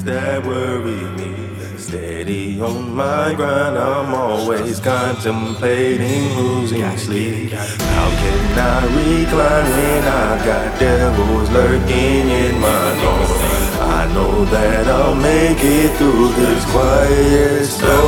that worry me. Steady on my grind, I'm always contemplating losing sleep. How can I recline when I got devils lurking in my door? I know that I'll make it through this quiet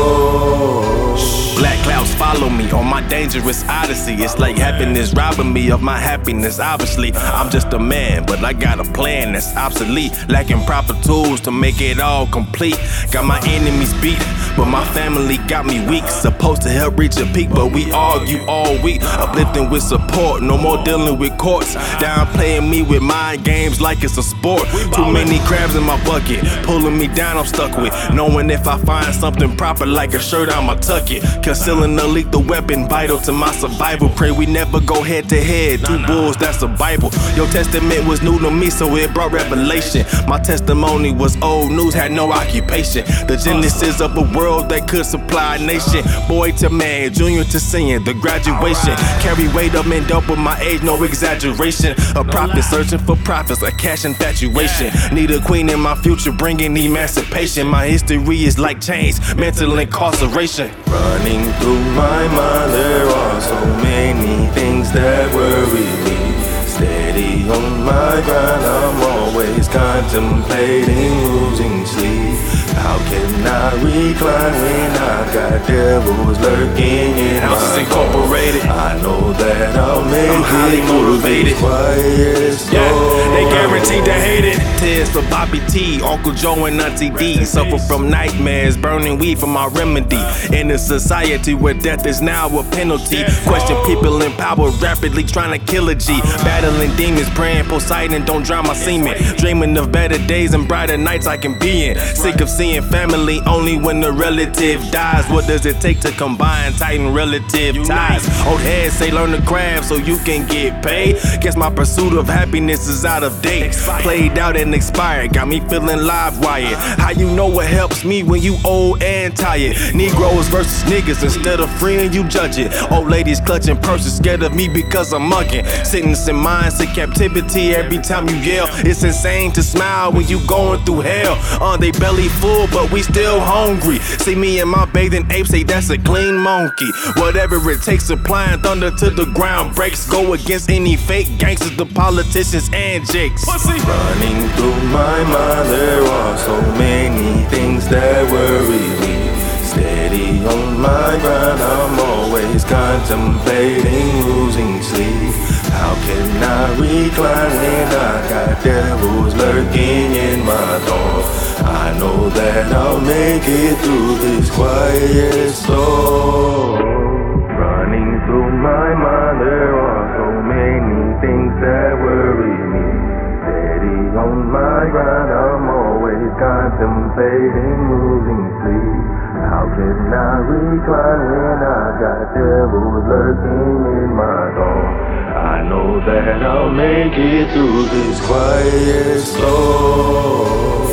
storm. Black clouds follow me on my dangerous odyssey. It's like happiness robbing me of my happiness. Obviously, I'm just a man, but I got a plan that's obsolete. Lacking proper tools to make it all complete. Got my enemies beat, but my family got me weak. Supposed to help reach a peak, but we argue all week. Uplifting with support, no more dealing with courts. Downplaying me with mind games like it's a sport. Too many crabs in my bucket, pulling me down, I'm stuck with. Knowing if I find something proper like a shirt, I'ma tuck it. Concealing a lethal weapon, vital to my survival. Pray we never go head to head. Two bulls, that's a Bible. Your testament was new to me, so it brought revelation. My testimony was old news, had no occupation. The genesis of a world that could supply a nation. Boy to man, junior to senior, the graduation. Carry weight up and double my age, no exaggeration. A prophet searching for prophets, a cash infatuation. Need a queen in my future, bringing emancipation. My history is like chains, mental incarceration. Running through my mind, there are so many things that worry me. Steady on my grind, I'm always contemplating losing sleep. How can I recline when I got devils lurking in Houses my Incorporated. I know that I'll make I'm highly it motivated. Quiet storm. Yeah, they guaranteed to hate it. Tears for Bobby T, Uncle Joe and Auntie D. Suffer from nightmares, burning weed for my remedy. In a society where death is now a penalty. Question people in power rapidly trying to kill a G. Battling demons, praying Poseidon don't drown my semen. Dreaming of better days and brighter nights I can be in. Sick of seeing family only when the relative dies. What does it take to combine, tighten relative ties? Old heads say learn to craft so you can get paid. Guess my pursuit of happiness is out of date. Played out and expired, got me feeling live wired. How you know what helps me when you old and tired? Negroes versus niggas, instead of freeing you judge it. Old ladies clutching purses, scared of me because I'm mugging. Sentencing minds to captivity every time you yell. It's insane to smile when you going through hell. They belly full, but we still hungry. See me and my bathing apes, say that's a clean monkey. Whatever it takes, applying thunder to the ground breaks. Go against any fake gangsters, the politicians and jakes. Running through my mind, there are so many things that worry me. Steady on my grind, I'm always contemplating losing sleep. How can I recline when I got devils lurking in my door? I know that I'll make it through this quiet storm. Running through my mind, there are so many things that worry me. Steady on my grind, I'm always contemplating losing sleep. How can I recline when I got devils lurking in my door? I know that I'll make it through this quiet storm.